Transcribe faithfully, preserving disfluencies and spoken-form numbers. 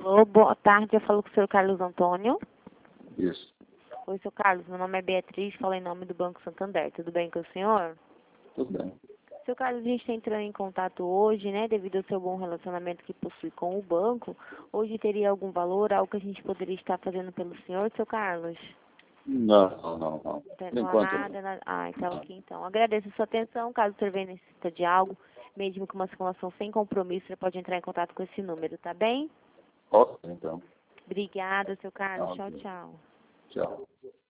Alô, boa tarde, eu falo com o senhor Carlos Antônio. Isso. Oi, senhor Carlos, meu nome é Beatriz, falo em nome do Banco Santander. Tudo bem com o senhor? Tudo bem. Senhor Carlos, a gente está entrando em contato hoje, né, devido ao seu bom relacionamento que possui com o banco. Hoje teria algum valor, algo que a gente poderia estar fazendo pelo senhor, seu Carlos? Não, não, não, não. Por Não há enquanto, nada, nada. Ah, então aqui então. Agradeço a sua atenção. Caso o senhor venha necessita de algo, mesmo com uma simulação sem compromisso, você pode entrar em contato com esse número, tá bem? ok, então. Obrigada, seu Carlos. Ah, Tchau, ok. tchau. Tchau.